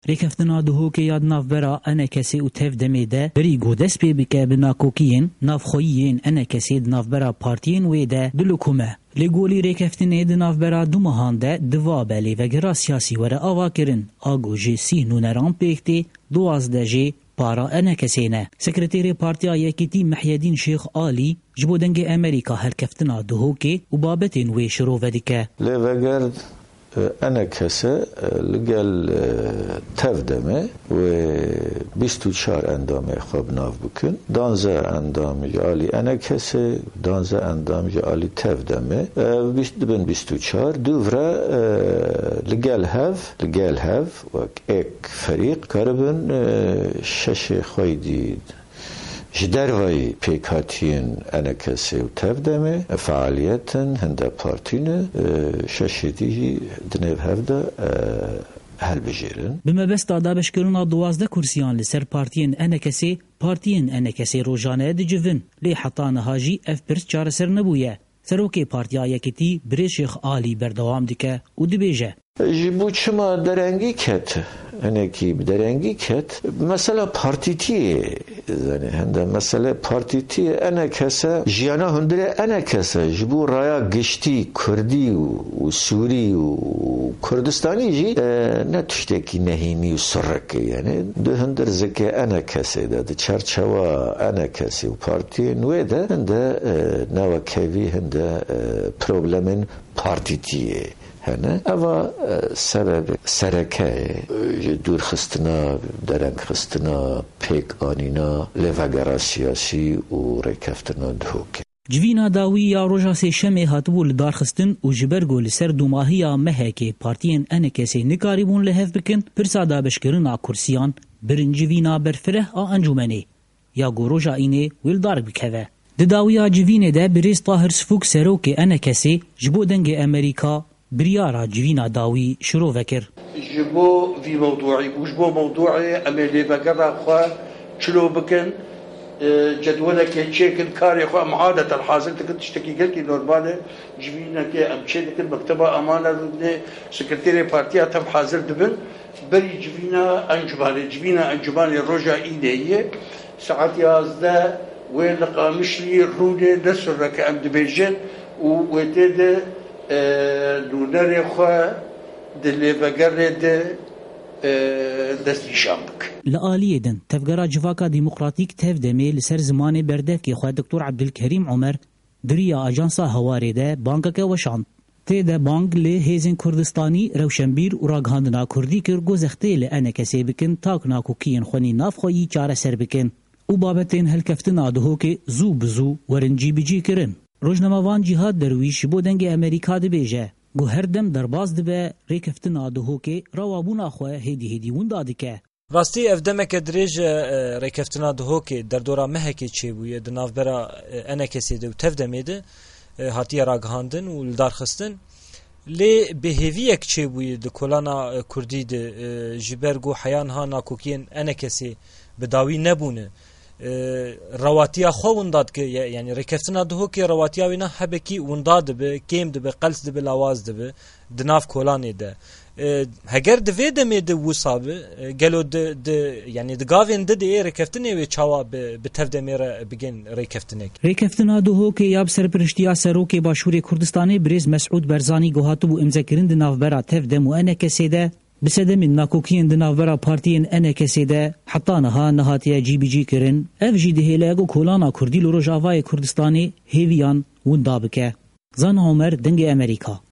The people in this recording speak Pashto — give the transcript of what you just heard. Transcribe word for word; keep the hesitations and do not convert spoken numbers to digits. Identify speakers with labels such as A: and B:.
A: ریکفتنا دهوکی یاد نافبرا انا کسی و تف دمیده بری گودس پی بکه بناکوکین نافخویین انا کسی نافبرا پارتین ویده دلوکومه. لگولی ریکفتنه د نافبرا دو مهانده دوا بلی و گرا سیاسی وره آوا کرن آگو جی سی نونران پیکتی دوازده جی پارا انا کسینه. سکرتیر پارتیا یکیتی محیدین شیخ آلی جبودنگ امریکا هلکفتنا دهوکی و بابتین وی شروع ودیکه.
B: لیوگرد أنا كسا لقال تفدمه و بیست و چهار اندام خواب ناف بکن دانزه اندام جالی أنا كسا دانزه اندام جالی تفدمه بیست بن بیست و چهار دوفرا لقال هف لقال هف و ایک فريق كاربن شش خويدي جدروي بيكاتين أنا كسي وتفدمه فعالية هندا بارتينا شاشدي دنيف هفدا هل بجيرن
A: بما بس دادا بشكرنا دوازده كرسيان لسر بارتين أنا كسي بارتين أنا كسي روجانه دي جفن لي حطانا هاجي اف برس چار سر نبويه سروكي بارتيا يكتي بريشيخ آلي بردوام ديكه و دبيجه
B: جيبو چما درنگی کت انکی درنگی کت مثلا پارتیتی زنی هنده مثلا پارتیتی انا کسا جیانا هندره انا کسا جبو رایا گشتی کردی و سوری و کردستانی جی نه تشتکی نهینی و سرکی یعنی دو هندر زکه انا کسی ده چرچوا انا کسی و پارتی نوی ده هنده نوا کوی هنده پروبلمن پارتیتیه هنه اما سبب سرکه دور خستنا درنگ خستنا پیک آنینا لفگرا سیاسی و ریکفتنا دهوکه
A: جوینا داوی یا روژا سی شمی هاتبو لدار خستن و جبرگو لسر دوماهی یا مهکه پارتین انه کسی نکاریبون لحف بکن پرسا دا بشکرنا کرسیان برن جوینا برفره آ انجومنی یا گو روژا اینه ویلدار بکوه داویا جوینه ده بریز طاهر سفوک سروک انه کسی جبو دنگ امریکا بريارة جوينا داوي شروع فكر
C: جبو في موضوعي وجبو موضوعي أملي بقرا خوا شلو بكن جدولك تشيكن كاري خوا معادة الحاصل تكن تشتكي قلتي نورمالة جوينا كي أمشي لكن مكتبة أمانة ردني سكرتيري بارتيا تم حاضر دبن بري جوينا أنجباني جوينا أنجباني رجع إيديه ساعات يازده وين لقامشلي روني نسر ركا أم دبيجن وويتده دونر خو دلی وگرد دستی شامک.
A: لآلیه دن تفجرا جواکا ديمقراطيك تف دمي لسر زمان بردك خو دكتور عبدالكريم عمر دريا اجانسا هواري ده بانكك وشان تي ده بانك ل هيزن كردستاني روشنبير و راگهاندنا كردي كر گوزخته ل انا كسي بكن تاكنا کوکین خوني ناف خوي چاره سر بكن و بابتين هلكفتنا دهو که زو بزو ورنجي بجي کرن روزنامه‌وان جهاد درویش بو دنگ امریکا دبیجه گو هر دم درباز دبه ریکفتنا دهو که روابونا خو هدی هدی وندا دکه
D: راستی اف دمک درج ریکفتنا دهو که در دورا مهکی چی بوی د نافبرا انا کسی دو تف دمیده هاتی راگهاندن و لدار خستن لی بهویک چی بوی د کولانا کردی د جبرگو حیان ها ناکوکین انا کسی بداوی نبونه رواتیا خو ونداد که یعنی ریکفتنا دهو که رواتیا وینا هبکی ونداد به کیم ده به قلس ده به لاواز ده به دناف کولانی ده هگر دوی دمی ده وصاب گلو ده ده یعنی ده گاوین ده ده ریکفتنی و چاوا به تف دمیر بگن ریکفتنک
A: ریکفتنا دهو که یاب سرپرشتیا سروک باشور کردستانی بریز مسعود برزانی گوهاتو بو امزکرین ده نافبرا تف دم و انا کسی ده بسده من ناکوکین دناورا پارتین انا کسی ده حتی نها نهاتیا جی بی جی کرن اف جی ده هلاگو کولانا کردی لروجاوای کردستانی هیویان وندا بکه زن عمر دنگ امریکا